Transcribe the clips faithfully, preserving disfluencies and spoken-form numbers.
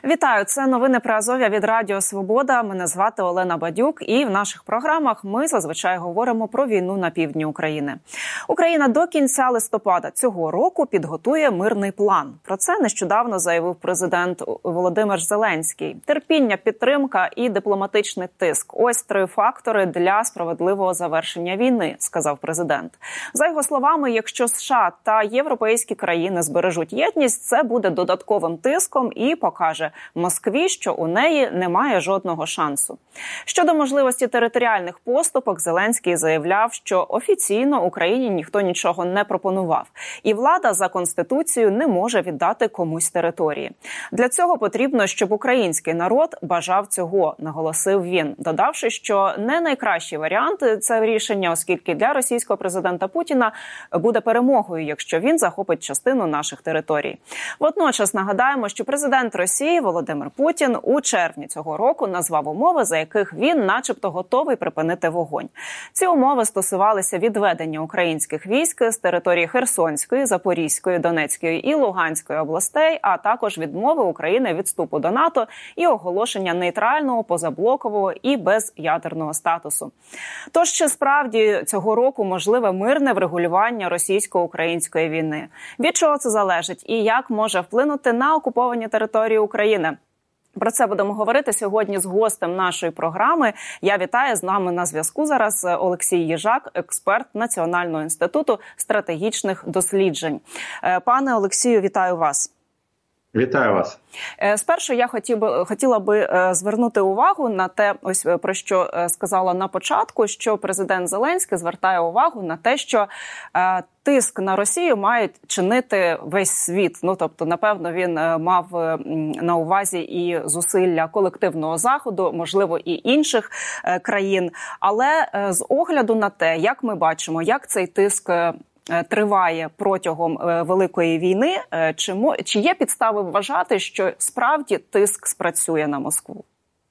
Вітаю, це новини про Азов'я від Радіо Свобода. Мене звати Олена Бадюк, і в наших програмах ми зазвичай говоримо про війну на півдні України. Україна до кінця листопада цього року підготує мирний план. Про це нещодавно заявив президент Володимир Зеленський. Терпіння, підтримка і дипломатичний тиск – ось три фактори для справедливого завершення війни, сказав президент. За його словами, якщо США та європейські країни збережуть єдність, це буде додатковим тиском і покаже Москві, що у неї немає жодного шансу. Щодо можливості територіальних поступок, Зеленський заявляв, що офіційно Україні ніхто нічого не пропонував. І влада за Конституцією не може віддати комусь території. Для цього потрібно, щоб український народ бажав цього, наголосив він, додавши, що не найкращий варіант – це рішення, оскільки для російського президента Путіна буде перемогою, якщо він захопить частину наших територій. Водночас нагадаємо, що президент Росії Володимир Путін у червні цього року назвав умови, за яких він начебто готовий припинити вогонь. Ці умови стосувалися відведення українських військ з території Херсонської, Запорізької, Донецької і Луганської областей, а також відмови України від вступу до НАТО і оголошення нейтрального, позаблокового і безядерного статусу. Тож, чи справді цього року можливе мирне врегулювання російсько-української війни? Від чого це залежить і як може вплинути на окуповані території України? Про це будемо говорити сьогодні з гостем нашої програми. Я вітаю, з нами на зв'язку зараз Олексій Їжак, експерт Національного інституту стратегічних досліджень. Пане Олексію, вітаю вас. Вітаю вас. Спершу я хотів би, хотіла би звернути увагу на те, ось про що сказала на початку, що президент Зеленський звертає увагу на те, що е, тиск на Росію має чинити весь світ. Ну, тобто, напевно, він мав на увазі і зусилля колективного Заходу, можливо, і інших е, країн. Але е, з огляду на те, як ми бачимо, як цей тиск е, триває протягом Великої війни, чи, чи є підстави вважати, що справді тиск спрацює на Москву?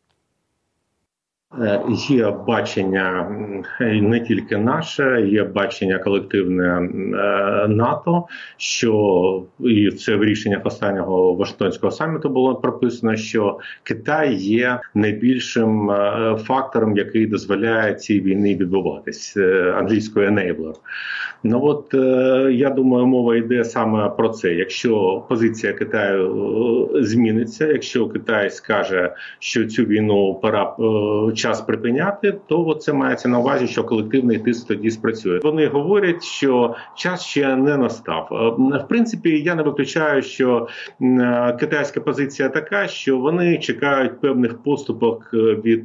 Є бачення не тільки наше, є бачення колективне НАТО, що і це в рішеннях останнього Вашингтонського саміту було прописано, що Китай є найбільшим фактором, який дозволяє цій війні відбуватись, англійською enabler. Ну от, я думаю, мова йде саме про це. Якщо позиція Китаю зміниться, якщо Китай скаже, що цю війну пора час припиняти, то це мається на увазі, що колективний тиск тоді спрацює. Вони говорять, що час ще не настав. В принципі, я не виключаю, що китайська позиція така, що вони чекають певних поступок від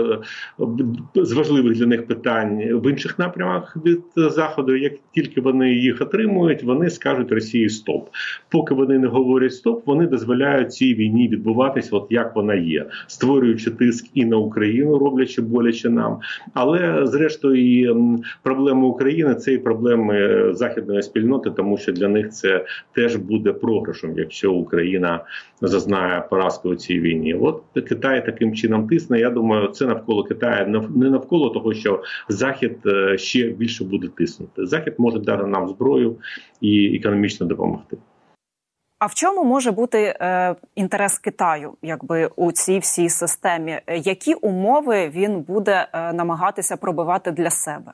з важливих для них питань в інших напрямах від Заходу. Як тільки вони їх отримують, вони скажуть Росії стоп. Поки вони не говорять стоп, вони дозволяють цій війні відбуватись, от як вона є, створюючи тиск і на Україну, роблячи боляче нам. Але, зрештою, і проблеми України – це і проблеми західної спільноти, тому що для них це теж буде програшем, якщо Україна зазнає поразки у цій війні. От Китай таким чином тисне. Я думаю, це навколо Китаю, не навколо того, що Захід ще більше буде тиснути. Захід може дати нам зброю і економічно допомогти. А в чому може бути е, інтерес Китаю, якби у цій всій системі? Які умови він буде е, намагатися пробивати для себе?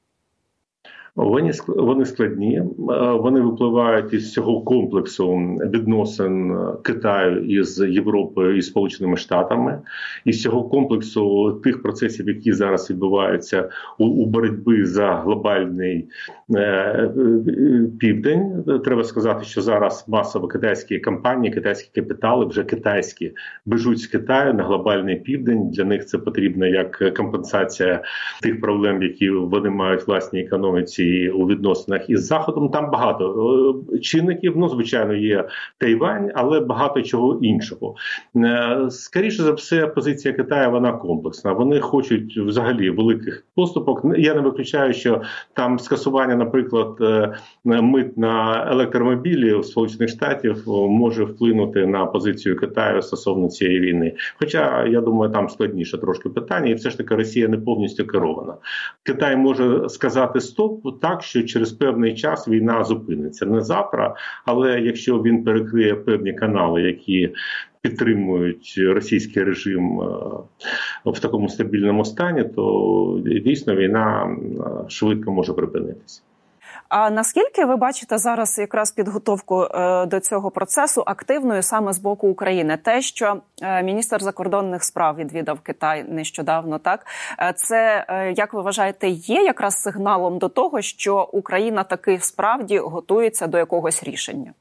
Вони, вони складні, вони випливають із цього комплексу відносин Китаю із Європою і Сполученими Штатами, із цього комплексу тих процесів, які зараз відбуваються у, у боротьбі за глобальний е, південь. Треба сказати, що зараз масово китайські компанії, китайські капітали, вже китайські, біжуть з Китаю на глобальний південь. Для них це потрібно як компенсація тих проблем, які вони мають в власній економіці у відносинах із Заходом. Там багато чинників, ну, звичайно, є Тайвань, але багато чого іншого. Скоріше за все, позиція Китаю, вона комплексна. Вони хочуть взагалі великих поступок. Я не виключаю, що там скасування, наприклад, мит на електромобілі у Сполучених Штатів може вплинути на позицію Китаю стосовно цієї війни. Хоча, я думаю, там складніше трошки питання, і все ж таки Росія не повністю керована. Китай може сказати стоп, так, що через певний час війна зупиниться. Не завтра, але якщо він перекриє певні канали, які підтримують російський режим в такому стабільному стані, то дійсно війна швидко може припинитися. А наскільки ви бачите зараз якраз підготовку е, до цього процесу активною саме з боку України? Те, що е, міністр закордонних справ відвідав Китай нещодавно, так? Е, це, е, як ви вважаєте, є якраз сигналом до того, що Україна таки справді готується до якогось рішення?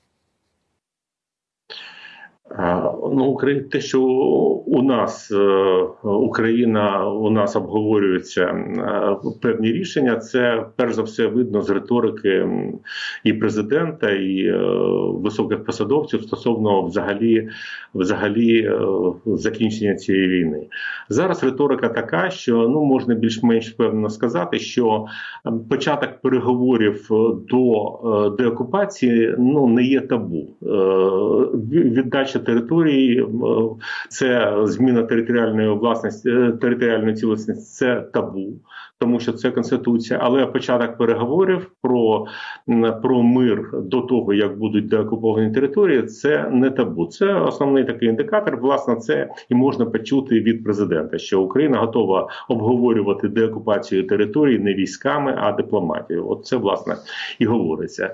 Ну, те, що у нас Україна, у нас обговорюються певні рішення, це перш за все видно з риторики і президента, і високих посадовців стосовно взагалі, взагалі закінчення цієї війни. Зараз риторика така, що ну можна більш-менш впевнено сказати, що початок переговорів до деокупації ну не є табу. Віддача території, це зміна територіальної власності, територіальної цілісності, це табу, тому що це Конституція, але початок переговорів про, про мир до того, як будуть деокуповані території, це не табу. Це основний такий індикатор, власне, це і можна почути від президента, що Україна готова обговорювати деокупацію території не військами, а дипломатією. От це, власне, і говориться.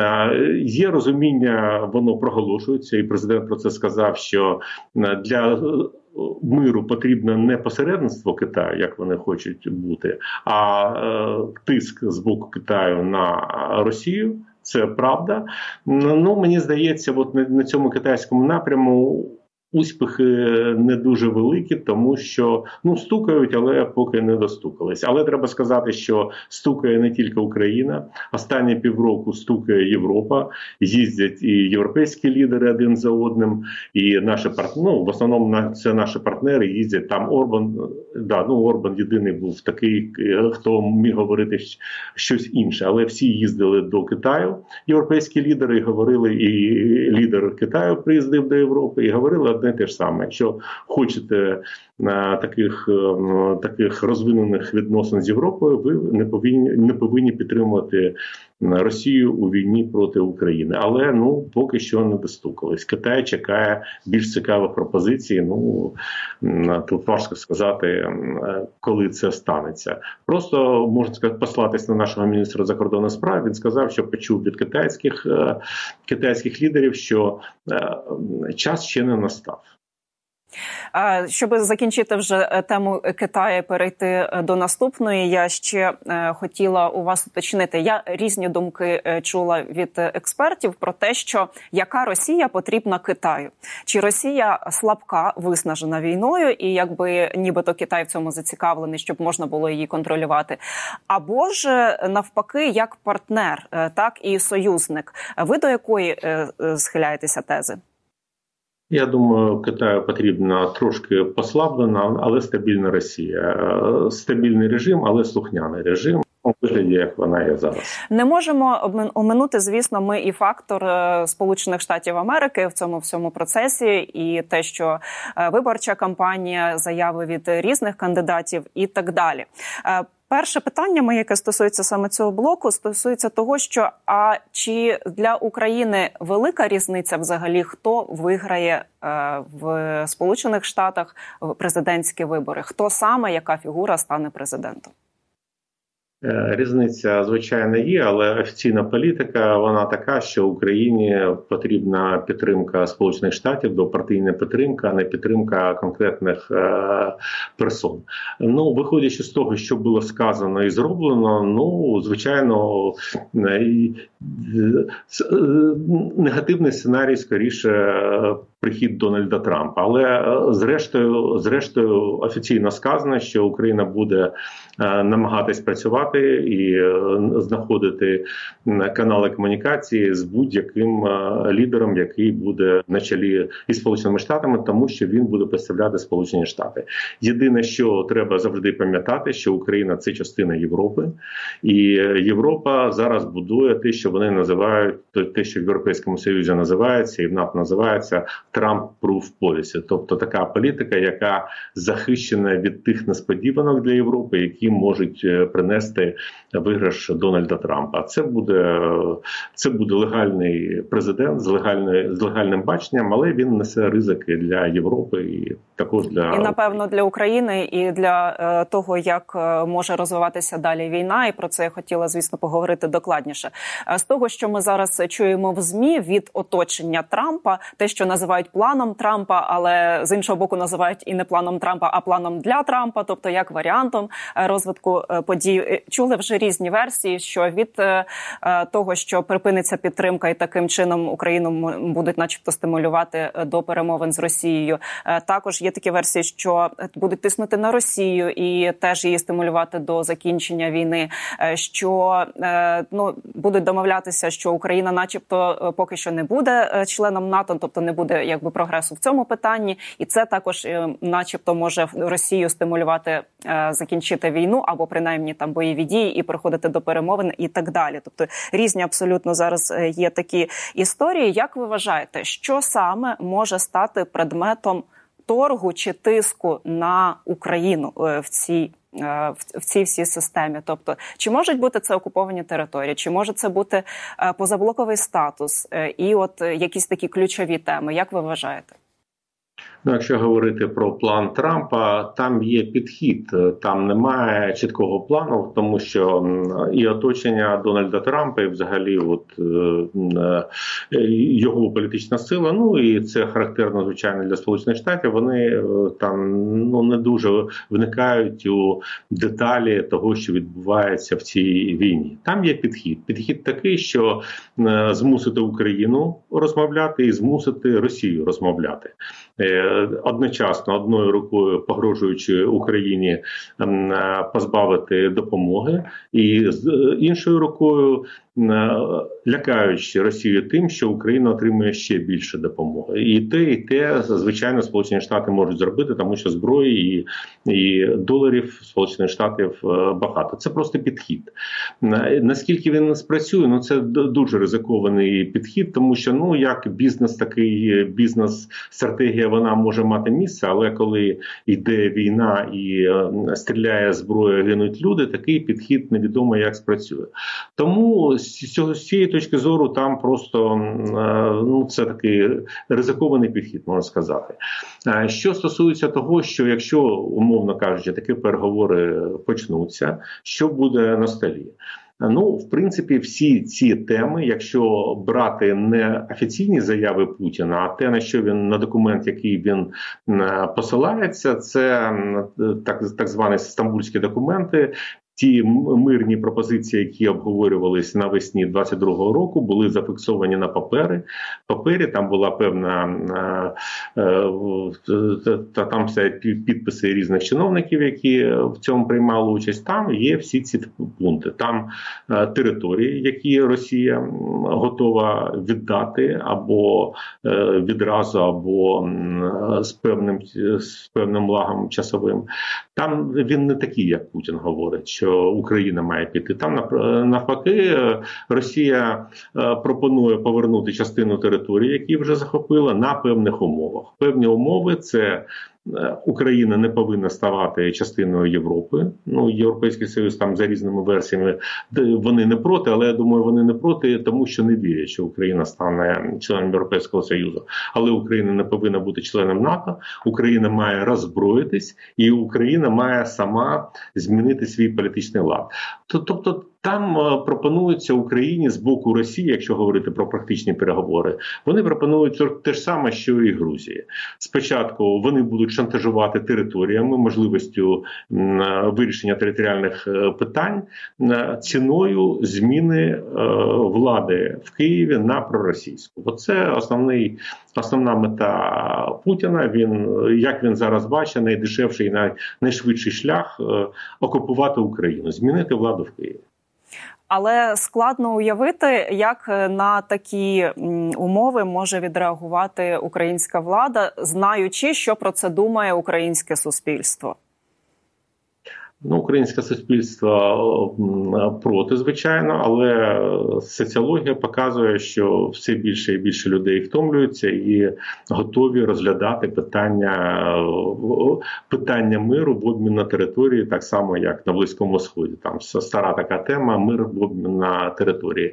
Є розуміння, воно проголошується, і президент про це сказав, що для миру потрібно не посередництво Китаю, як вони хочуть бути, а е, тиск з боку Китаю на Росію. Це правда. Ну, мені здається, от на, на цьому китайському напряму успіхи не дуже великі, тому що ну стукають, але поки не достукались. Але треба сказати, що стукає не тільки Україна. Останні півроку стукає Європа. Їздять і європейські лідери один за одним, і наші партнери, ну, в основному це наші партнери їздять. Там Орбан, да, ну Орбан єдиний був такий, хто міг говорити щось інше. Але всі їздили до Китаю, європейські лідери, і говорили, і лідер Китаю приїздив до Європи, і говорили одне те ж саме. Якщо хочете на таких, таких розвинених відносин з Європою, ви не повинні, не повинні підтримувати Росію у війні проти України. Але, ну, поки що не достукались. Китай чекає більш цікавих пропозицій. Ну, тут важко сказати, коли це станеться. Просто, можна сказати, послатись на нашого міністра закордонних справ. Він сказав, що почув від китайських, китайських лідерів, що час ще не настав. Щоб закінчити вже тему Китаю, перейти до наступної, я ще хотіла у вас уточнити. Я різні думки чула від експертів про те, що яка Росія потрібна Китаю. Чи Росія слабка, виснажена війною, і якби нібито Китай в цьому зацікавлений, щоб можна було її контролювати. Або ж навпаки, як партнер, так і союзник. Ви до якої схиляєтеся тези? Я думаю, Китаю потрібна трошки послаблена, але стабільна Росія. Стабільний режим, але слухняний режим. У вигляді, як вона є зараз. Не можемо оминути, звісно, ми і фактор Сполучених Штатів Америки в цьому всьому процесі, і те, що виборча кампанія, заяви від різних кандидатів і так далі. Перше питання моє, яке стосується саме цього блоку, стосується того, що а чи для України велика різниця взагалі, хто виграє е, в Сполучених Штатах в президентські вибори? Хто саме, яка фігура стане президентом? Різниця, звичайно, є, але офіційна політика, вона така, що Україні потрібна підтримка Сполучених Штатів, двопартійна підтримка, а не підтримка конкретних е, персон. Ну, виходячи з того, що було сказано і зроблено, ну, звичайно, е, е, негативний сценарій, скоріше, прихід Дональда Трампа. Але зрештою, зрештою офіційно сказано, що Україна буде е, намагатись працювати і знаходити канали комунікації з будь-яким лідером, який буде на чолі із Сполученими Штатами, тому що він буде представляти Сполучені Штати. Єдине, що треба завжди пам'ятати, що Україна – це частина Європи, і Європа зараз будує те, що вони називають, те, що в Європейському Союзі називається і в НАТО називається Trump-proof policy, тобто така політика, яка захищена від тих несподіванок для Європи, які можуть принести виграш Дональда Трампа. Це буде, це буде легальний президент з, легальною, з легальним баченням, але він несе ризики для Європи і також для... І, напевно, для України, і для е, того, як е, може розвиватися далі війна, і про це я хотіла, звісно, поговорити докладніше. З того, що ми зараз чуємо в ЗМІ від оточення Трампа, те, що називають планом Трампа, але з іншого боку називають і не планом Трампа, а планом для Трампа, тобто як варіантом розвитку подій. Чули вже різні версії, що від е, того, що припиниться підтримка і таким чином Україну будуть начебто стимулювати до перемовин з Росією. Е, також є такі версії, що будуть тиснути на Росію і теж її стимулювати до закінчення війни, е, що е, ну, будуть домовлятися, що Україна начебто поки що не буде членом НАТО, тобто не буде якби прогресу в цьому питанні, і це також е, начебто може Росію стимулювати е, закінчити війну або принаймні там бойові дії і переходити до перемовин і так далі. Тобто різні абсолютно зараз є такі історії. Як ви вважаєте, що саме може стати предметом торгу чи тиску на Україну в цій в цій всій системі? Тобто, чи можуть бути це окуповані території, чи може це бути позаблоковий статус і от якісь такі ключові теми? Як ви вважаєте? Ну, якщо говорити про план Трампа, там є підхід, там немає чіткого плану, тому що і оточення Дональда Трампа, і взагалі от, його політична сила, ну і це характерно, звичайно, для Сполучених Штатів, вони там ну, не дуже вникають у деталі того, що відбувається в цій війні. Там є підхід. Підхід такий, що змусити Україну розмовляти і змусити Росію розмовляти. Одночасно одною рукою погрожуючи Україні позбавити допомоги, і з іншою рукою лякаючи Росію тим, що Україна отримує ще більше допомоги. І те, і те, звичайно, Сполучені Штати можуть зробити, тому що зброї і, і доларів Сполучених Штатів багато. Це просто підхід. Наскільки він спрацює, ну це дуже ризикований підхід, тому що, ну, як бізнес, такий бізнес-стратегія, вона може мати місце, але коли йде війна і стріляє зброя, гинуть люди, такий підхід невідомо як спрацює. Тому з цієї точки зору там просто ну, це такий ризикований підхід, можна сказати. Що стосується того, що якщо, умовно кажучи, такі переговори почнуться, що буде на столі? Ну, в принципі, всі ці теми, якщо брати не офіційні заяви Путіна, а те, на що він, на документ, який він посилається, це так, так звані стамбульські документи. Ті мирні пропозиції, які обговорювалися навесні двадцять другого року, були зафіксовані на папері. Папері там була певна та там все підписи різних чиновників, які в цьому приймали участь. Там є всі ці пункти. Там території, які Росія готова віддати або відразу, або з певним з певним лагом часовим. Там він не такий, як Путін говорить, що Україна має піти. Там навпаки Росія пропонує повернути частину території, які вже захопила, на певних умовах. Певні умови – це Україна не повинна ставати частиною Європи. Ну, Європейський Союз там за різними версіями вони не проти, але я думаю, вони не проти, тому що не вірять, що Україна стане членом Європейського Союзу. Але Україна не повинна бути членом НАТО, Україна має роззброїтись, і Україна має сама змінити свій політичний лад. Тобто там пропонується Україні з боку Росії, якщо говорити про практичні переговори, вони пропонують те ж саме, що і Грузії. Спочатку вони будуть шантажувати територіями, можливістю вирішення територіальних питань ціною зміни влади в Києві на проросійську. Оце основний, основна мета Путіна. Він, як він зараз бачить, найдешевший і найшвидший шлях окупувати Україну, змінити владу в Києві. Але складно уявити, як на такі умови може відреагувати українська влада, знаючи, що про це думає українське суспільство. Ну, українське суспільство проти, звичайно, але соціологія показує, що все більше і більше людей втомлюються і готові розглядати питання, питання миру в обмін на території, так само, як на Близькому Сході. Там стара така тема – мир в обмін на території.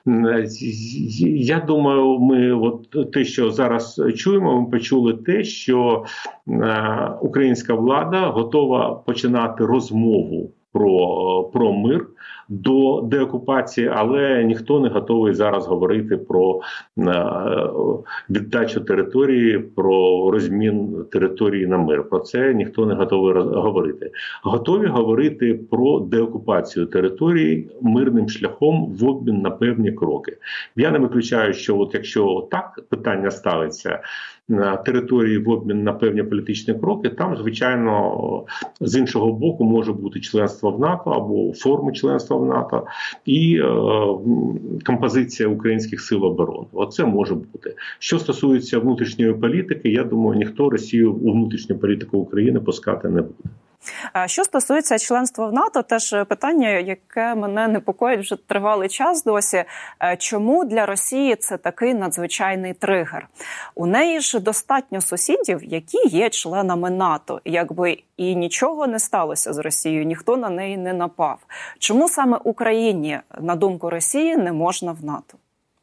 Я думаю, ми от те, що зараз чуємо, ми почули те, що українська влада готова починати розмову про, про мир до деокупації, але ніхто не готовий зараз говорити про віддачу території, про розмін території на мир. Про це ніхто не готовий говорити. Готові говорити про деокупацію території мирним шляхом в обмін на певні кроки. Я не виключаю, що от якщо так питання ставиться, на території в обмін на певні політичні кроки, там, звичайно, з іншого боку може бути членство в НАТО або форми членства в НАТО і е, композиція українських сил оборони. Оце може бути. Що стосується внутрішньої політики, я думаю, ніхто Росію у внутрішню політику України пускати не буде. Що стосується членства в НАТО, теж питання, яке мене непокоїть вже тривалий час досі. Чому для Росії це такий надзвичайний тригер? У неї ж достатньо сусідів, які є членами НАТО. Якби і нічого не сталося з Росією, ніхто на неї не напав. Чому саме Україні, на думку Росії, не можна в НАТО?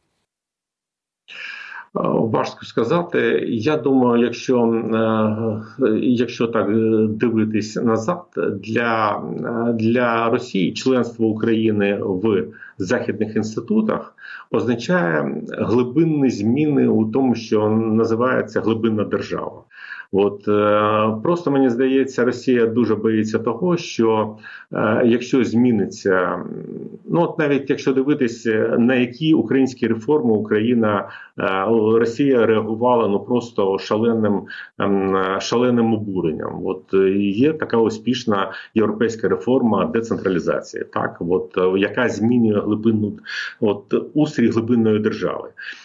Важко сказати. Я думаю, якщо, якщо так дивитись назад, для, для Росії членство України в західних інститутах означає глибинні зміни у тому, що називається глибинна держава. От просто мені здається, Росія дуже боїться того, що якщо зміниться, ну от навіть якщо дивитися, на які українські реформи Україна, Росія реагувала ну просто шаленим, шаленим обуренням. От є така успішна європейська реформа децентралізації, так, от яка змінює глибинну, от устрій глибинної держави.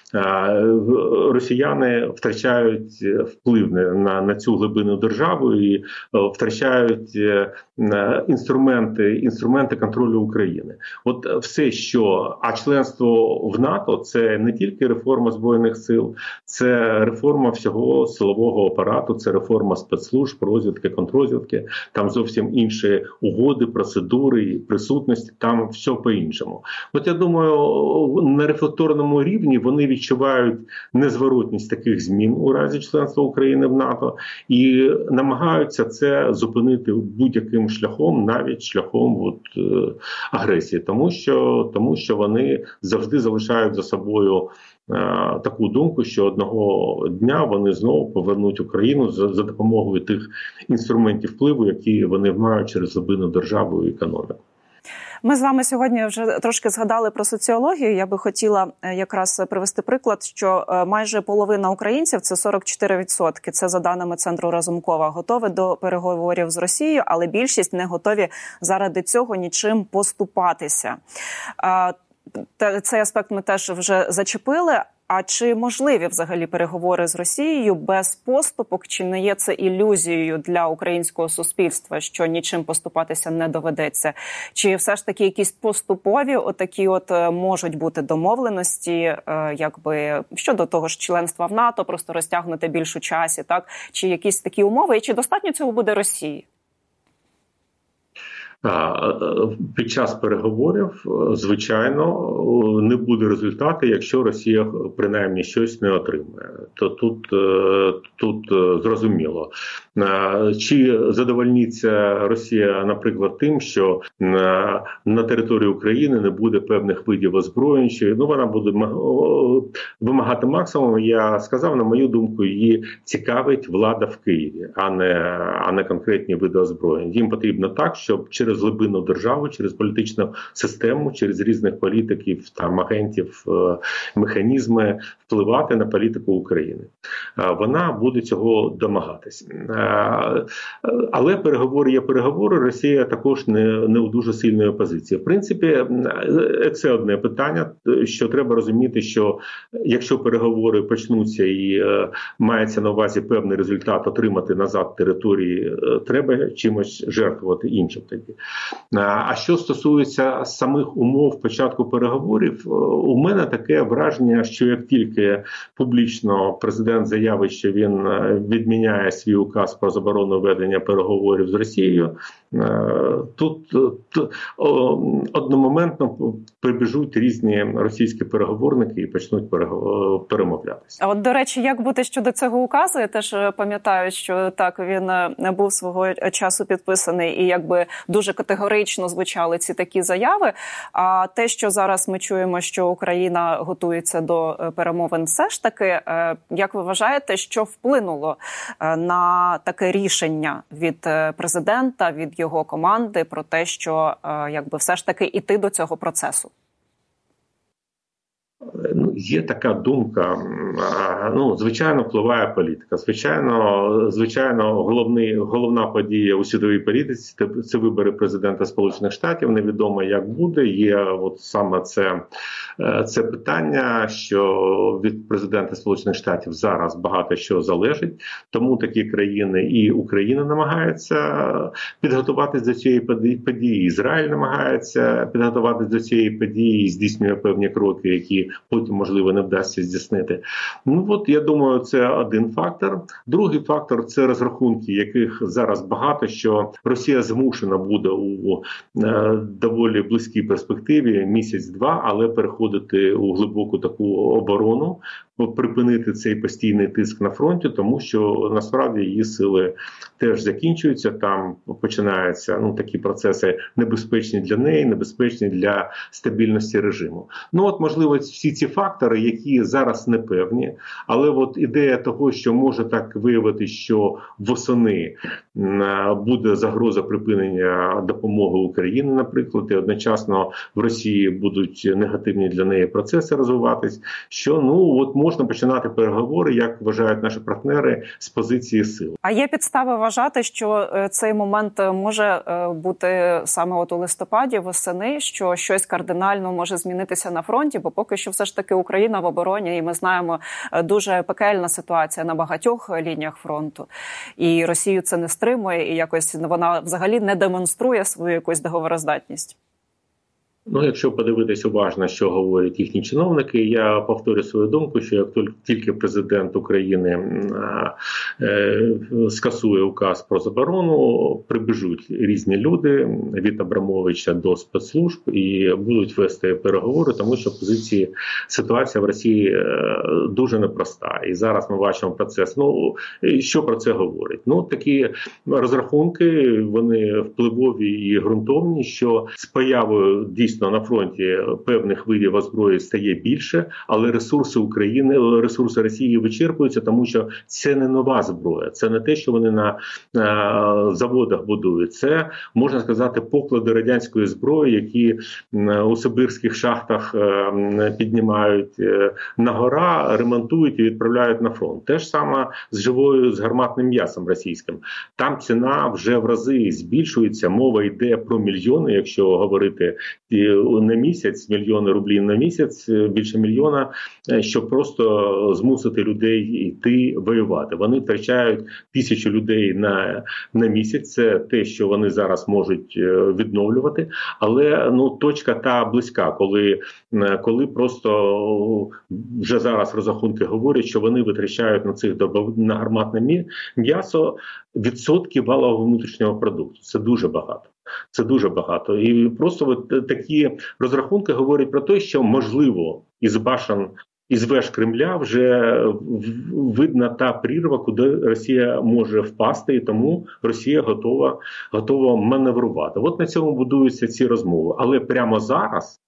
Росіяни втрачають вплив на, на цю глибинну державу і втрачають інструменти, інструменти контролю України. От все, що, а членство в НАТО – це не тільки реформа Збройних сил, це реформа всього силового апарату, це реформа спецслужб, розвідки, контррозвідки, там зовсім інші угоди, процедури, присутності, там все по-іншому. От я думаю, на рефлекторному рівні вони відчувають незворотність таких змін у разі членства України в НАТО і намагаються це зупинити будь-яким шляхом, навіть шляхом от, е, агресії, тому що, тому що вони завжди залишають за собою е, таку думку, що одного дня вони знову повернуть Україну за, за допомогою тих інструментів впливу, які вони мають через глибинну державу і економіку. Ми з вами сьогодні вже трошки згадали про соціологію. Я би хотіла якраз привести приклад, що майже половина українців, це сорок чотири відсотки, це за даними Центру Разумкова, готові до переговорів з Росією, але більшість не готові заради цього нічим поступатися. Цей аспект ми теж вже зачепили. А чи можливі взагалі переговори з Росією без поступок? Чи не є це ілюзією для українського суспільства, що нічим поступатися не доведеться? Чи все ж таки якісь поступові отакі от можуть бути домовленості, якби щодо того ж членства в НАТО, просто розтягнути більш у часі, так? Чи якісь такі умови? І чи достатньо цього буде Росії? Під час переговорів, звичайно, не буде результату, якщо Росія принаймні щось не отримає. То тут, тут зрозуміло. Чи задовольниться Росія, наприклад, тим, що на території України не буде певних видів озброєнь, що ну, вона буде вимагати максимум. Я сказав, на мою думку, її цікавить влада в Києві, а не, а не конкретні види озброєнь. Їм потрібно так, щоб через через глибинну державу, через політичну систему, через різних політиків, там, агентів, механізми впливати на політику України. Вона буде цього домагатись. Але переговори є переговори, Росія також не, не у дуже сильної позиції. В принципі, це одне питання, що треба розуміти, що якщо переговори почнуться і мається на увазі певний результат отримати назад території, треба чимось жертвувати іншим тоді. А що стосується самих умов початку переговорів, у мене таке враження, що як тільки публічно президент заявить, що він відміняє свій указ про заборону ведення переговорів з Росією, тут, тут одномоментно прибіжуть різні російські переговорники і почнуть перемовлятися. А от, до речі, як бути щодо цього указу? Я теж пам'ятаю, що так, він був свого часу підписаний і якби дуже категорично звучали ці такі заяви. А те, що зараз ми чуємо, що Україна готується до перемовин, все ж таки, як ви вважаєте, що вплинуло на таке рішення від президента, від його команди про те, що якби все ж таки іти до цього процесу? Ну, є така думка, ну, звичайно, впливає політика. Звичайно, звичайно, головний, головна подія у світовій політиці – це вибори президента Сполучених Штатів. Невідомо, як буде. Є от саме це, це питання, що від президента Сполучених Штатів зараз багато що залежить. Тому такі країни і Україна намагається підготуватись до цієї події, Ізраїль намагається підготуватись до цієї події і здійснює певні кроки, які потім, можливо, не вдасться здійснити. Ну, от, я думаю, це один фактор. Другий фактор – це розрахунки, яких зараз багато, що Росія змушена буде у е, доволі близькій перспективі, місяць-два, але переходити у глибоку таку оборону, припинити цей постійний тиск на фронті, тому що насправді її сили теж закінчуються, там починаються ну, такі процеси небезпечні для неї, небезпечні для стабільності режиму. Ну от, можливо, всі ці фактори, які зараз непевні, але от ідея того, що може так виявити, що восени буде загроза припинення допомоги Україні, наприклад, і одночасно в Росії будуть негативні для неї процеси розвиватись, що ну от можна починати переговори, як вважають наші партнери, з позиції сил. А є підстави вважати, що цей момент може бути саме от у листопаді, восени, що щось кардинально може змінитися на фронті, бо поки що все ж таки Україна в обороні, і ми знаємо, дуже пекельна ситуація на багатьох лініях фронту. І Росію це не стримує, і якось вона взагалі не демонструє свою якусь договороздатність. Ну, якщо подивитись уважно, що говорять їхні чиновники, я повторю свою думку, що як тільки президент України е, скасує указ про заборону, прибіжуть різні люди від Абрамовича до спецслужб і будуть вести переговори, тому що позиції ситуація в Росії дуже непроста. І зараз ми бачимо процес. Ну, що про це говорить? Ну, такі розрахунки, вони впливові і ґрунтовні, що з появою дійсно на фронті певних видів озброї стає більше, але ресурси України, ресурси Росії вичерпуються, тому що це не нова зброя, це не те, що вони на, на заводах будують. Це, можна сказати, поклади радянської зброї, які у сибірських шахтах піднімають на гора, ремонтують і відправляють на фронт. Те ж саме з живою, з гарматним м'ясом російським. Там ціна вже в рази збільшується, мова йде про мільйони, якщо говорити на місяць, мільйони рублів на місяць, більше мільйона, щоб просто змусити людей йти воювати. Вони втрачають тисячу людей на, на місяць, це те, що вони зараз можуть відновлювати, але ну, точка та близька, коли, коли просто вже зараз розрахунки говорять, що вони витрачають на цих на гарматне м'ясо відсотки валового внутрішнього продукту. Це дуже багато. Це дуже багато. І просто от такі розрахунки говорять про те, що, можливо, із башен, із веж Кремля вже видна та прірва, куди Росія може впасти, і тому Росія готова, готова маневрувати. От на цьому будуються ці розмови. Але прямо зараз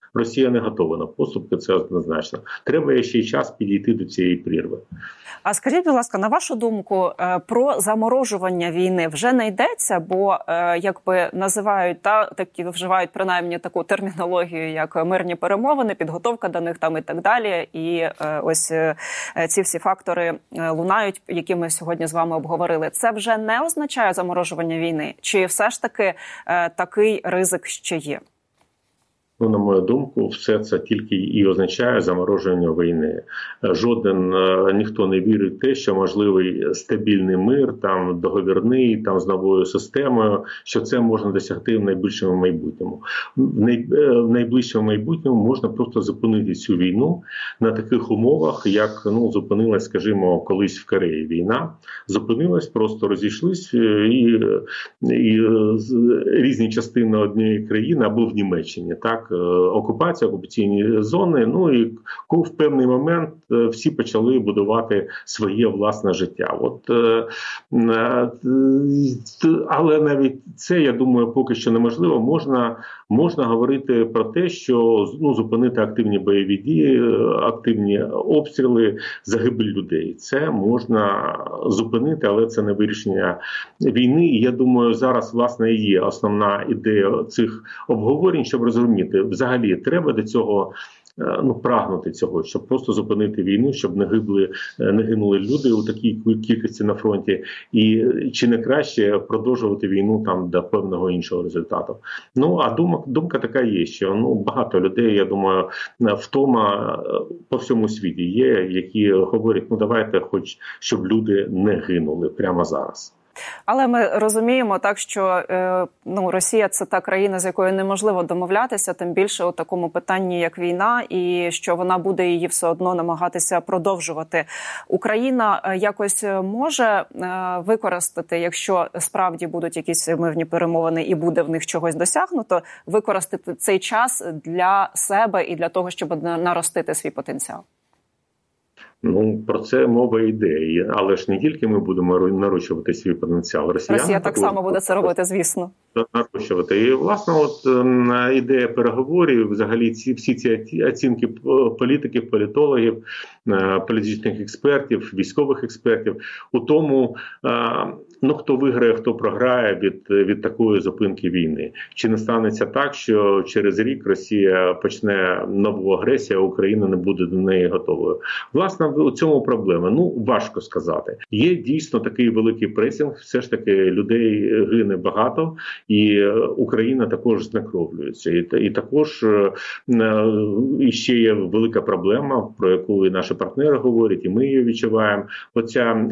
Росія не готова на поступки, це однозначно. Треба ще й час підійти до цієї прірви. А скажіть, будь ласка, на вашу думку, про заморожування війни вже не йдеться, бо якби називають та такі вживають принаймні таку термінологію, як мирні перемовини, підготовка до них там і так далі. І ось ці всі фактори лунають, які ми сьогодні з вами обговорили. Це вже не означає заморожування війни? Чи все ж таки такий ризик ще є? Ну, на мою думку, все це тільки і означає замороження війни. Жоден, ніхто не вірить в те, що можливий стабільний мир, там, договірний, там, з новою системою, що це можна досягти в найближчому майбутньому. В, най, в найближчому майбутньому можна просто зупинити цю війну на таких умовах, як, ну, зупинилась, скажімо, колись в Кореї війна. Зупинилась, просто розійшлись, і, і різні частини однієї країни, або в Німеччині, так, окупація, окупаційні зони, ну і в певний момент всі почали будувати своє власне життя. От, але навіть це, я думаю, поки що неможливо. Можна, можна говорити про те, що, ну, зупинити активні бойові дії, активні обстріли, загибель людей. Це можна зупинити, але це не вирішення війни. І я думаю, зараз, власне, і є основна ідея цих обговорень, щоб розуміти, взагалі треба до цього, ну, прагнути цього, щоб просто зупинити війну, щоб не гибли, не гинули люди у такій кількості на фронті, і чи не краще продовжувати війну там до певного іншого результату. Ну, а думка, думка така є, що, ну, багато людей, я думаю, втома по всьому світі є, які говорять, ну, давайте хоч, щоб люди не гинули прямо зараз. Але ми розуміємо так, що е, ну, Росія – це та країна, з якою неможливо домовлятися, тим більше у такому питанні, як війна, і що вона буде її все одно намагатися продовжувати. Україна якось може е, використати, якщо справді будуть якісь мирні перемовини і буде в них чогось досягнуто, використати цей час для себе і для того, щоб наростити свій потенціал? Ну, про це мова йде. Але ж не тільки ми будемо нарощувати свій потенціал. Росіяни Росія так само буде це робити, звісно. Нарощувати. І, власне, от ідея переговорів, взагалі ці, всі ці оцінки політиків, політологів, політичних експертів, військових експертів, у тому, ну, хто виграє, хто програє від, від такої зупинки війни. Чи не станеться так, що через рік Росія почне нову агресію, а Україна не буде до неї готовою? Власне, у цьому проблема. Ну, важко сказати. Є дійсно такий великий пресинг, все ж таки людей гине багато, і Україна також знекровлюється. І, і також і ще є велика проблема, про яку і наші партнери говорять, і ми її відчуваємо. Оця,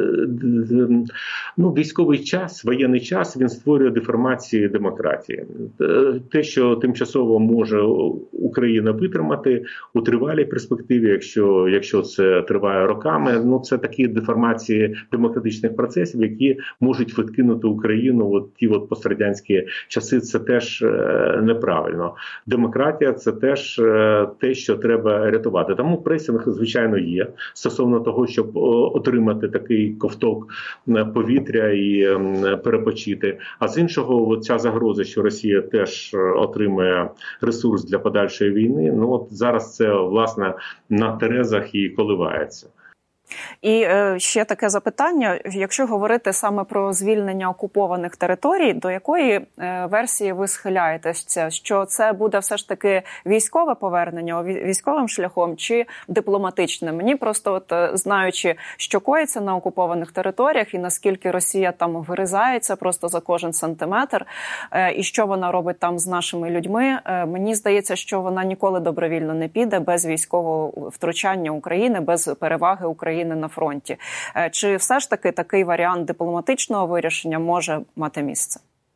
ну, військовий час, воєнний час, він створює деформації демократії. Те, що тимчасово може Україна витримати у тривалій перспективі, якщо, якщо це триває роками, ну, це такі деформації демократичних процесів, які можуть відкинути Україну от ті от пострадянські часи. Це теж е, неправильно. Демократія – це теж е, те, що треба рятувати. Тому пресинг, звичайно, є стосовно того, щоб отримати такий ковток повітря і е, перепочити. А з іншого, ця загроза, що Росія теж отримує ресурс для подальшої війни, ну от зараз це, власне, на терезах і коливається. І е, ще таке запитання, якщо говорити саме про звільнення окупованих територій, до якої е, версії ви схиляєтеся? Що це буде все ж таки військове повернення, військовим шляхом чи дипломатичним? Мені просто, от, знаючи, що коїться на окупованих територіях і наскільки Росія там вирізається просто за кожен сантиметр, е, і що вона робить там з нашими людьми, е, мені здається, що вона ніколи добровільно не піде без військового втручання України, без переваги України на фронті. Чи все ж таки такий варіант дипломатичного вирішення може мати місце?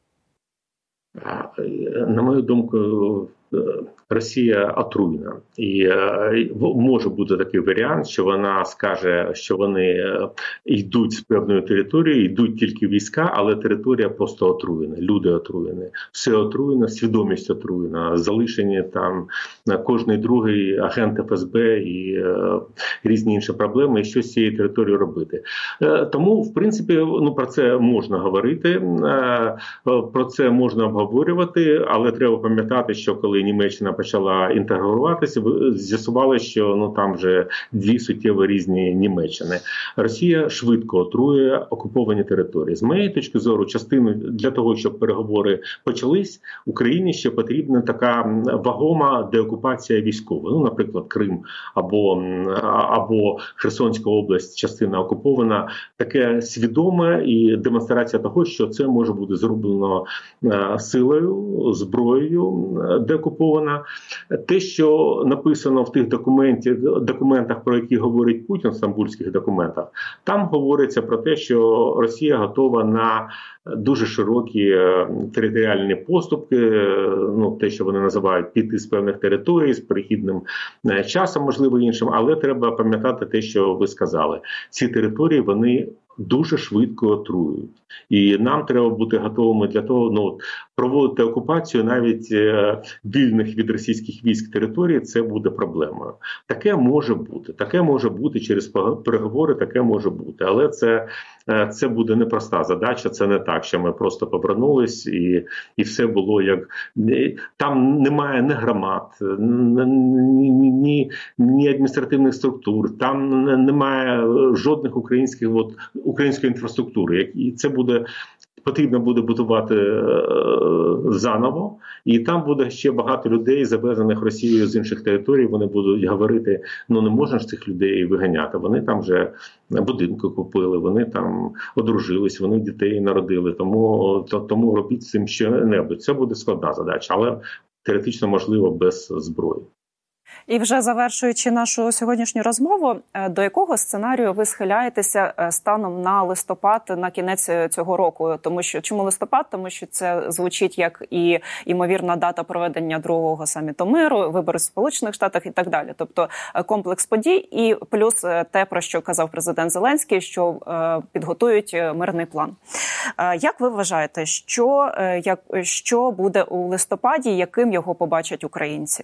На мою думку, Росія отруйна. І може бути такий варіант, що вона скаже, що вони йдуть з певної території, йдуть тільки війська, але територія просто отруєна, люди отруєні. Все отруєно, свідомість отруєна, залишені там кожний другий агент еф ес бе і е, різні інші проблеми, і що з цією територією робити. Е, тому, в принципі, ну, про це можна говорити, е, про це можна обговорювати, але треба пам'ятати, що коли коли Німеччина почала інтегруватися, з'ясували, що ну там вже дві суттєво різні Німеччини. Росія швидко отрує окуповані території. З моєї точки зору, частину для того, щоб переговори почались, Україні ще потрібна така вагома деокупація військова. Ну, наприклад, Крим або, або Херсонська область, частина окупована. Таке свідоме і демонстрація того, що це може бути зроблено силою, зброєю деокупована. Те, що написано в тих документах, документах, про які говорить Путін, в стамбульських документах, там говориться про те, що Росія готова на дуже широкі територіальні поступки, ну те, що вони називають піти з певних територій, з перехідним часом, можливо, іншим, але треба пам'ятати те, що ви сказали. Ці території, вони дуже швидко отруюють. І нам треба бути готовими для того, ну, проводити окупацію навіть е, вільних від російських військ територій, це буде проблемою. Таке може бути. Таке може бути через переговори, таке може бути. Але це, е, це буде непроста задача, це не так, що ми просто повернулись і, і все було як... Там немає ні громад, ні, ні, ні адміністративних структур, там немає жодних українських, от, української інфраструктури. І це буде... Потрібно буде будувати е, заново, і там буде ще багато людей, завезених Росією з інших територій. Вони будуть говорити, ну не можна ж цих людей виганяти. Вони там вже будинки купили, вони там одружились, вони дітей народили. Тому, то, тому робіть з цим що-небудь. Це буде складна задача, але теоретично можливо без зброї. І вже завершуючи нашу сьогоднішню розмову, до якого сценарію ви схиляєтеся станом на листопад, на кінець цього року? Тому що чому листопад? Тому що це звучить як і ймовірна дата проведення другого саміту миру, вибори в Сполучених Штатах і так далі. Тобто комплекс подій і плюс те, про що казав президент Зеленський, що підготують мирний план. Як ви вважаєте, що, як, що буде у листопаді, яким його побачать українці?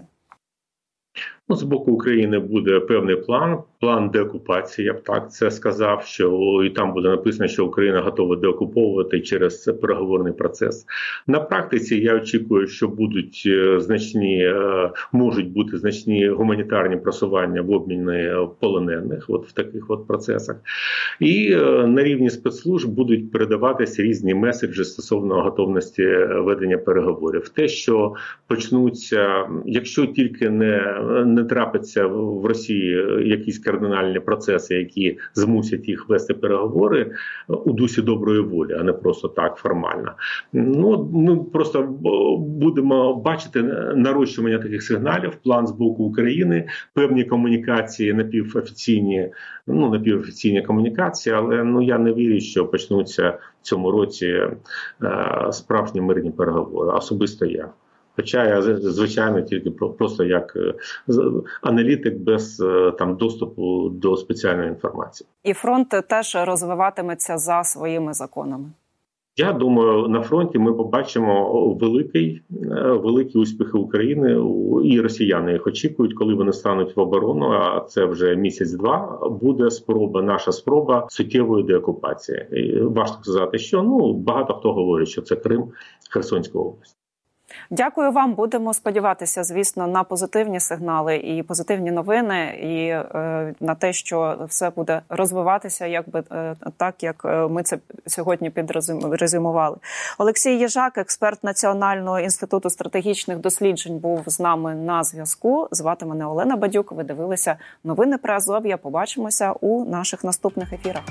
Ну, з боку України буде певний план, план деокупації, я б так це сказав, що і там буде написано, що Україна готова деокуповувати через переговорний процес. На практиці я очікую, що будуть значні, можуть бути значні гуманітарні просування в обміні полонених от в таких от процесах. І на рівні спецслужб будуть передаватися різні меседжі стосовно готовності ведення переговорів. Те, що почнуться, якщо тільки не не трапиться в Росії якісь кардинальні процеси, які змусять їх вести переговори у дусі доброї волі, а не просто так формально. Ну, ми просто будемо бачити нарощування таких сигналів, план з боку України, певні комунікації, напівофіційні, ну, напівофіційні комунікації, але ну, я не вірю, що почнуться в цьому році е, справжні мирні переговори. Особисто я. Хоча я, звичайно, тільки просто як аналітик без там доступу до спеціальної інформації. І фронт теж розвиватиметься за своїми законами. Я думаю, на фронті ми побачимо великий, великі успіхи України, і росіяни їх очікують, коли вони стануть в оборону, а це вже місяць-два, буде спроба, наша спроба суттєвої деокупації. І важко сказати, що, ну, багато хто говорить, що це Крим, Херсонська область. Дякую вам. Будемо сподіватися, звісно, на позитивні сигнали і позитивні новини, і е, на те, що все буде розвиватися, якби е, так, як ми це сьогодні підрезюмували. Олексій Єжак, експерт Національного інституту стратегічних досліджень, був з нами на зв'язку. Звати мене Олена Бадюк. Ви дивилися новини Приазов'я. Побачимося у наших наступних ефірах.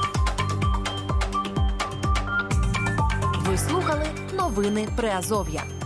Ви слухали новини Приазов'я.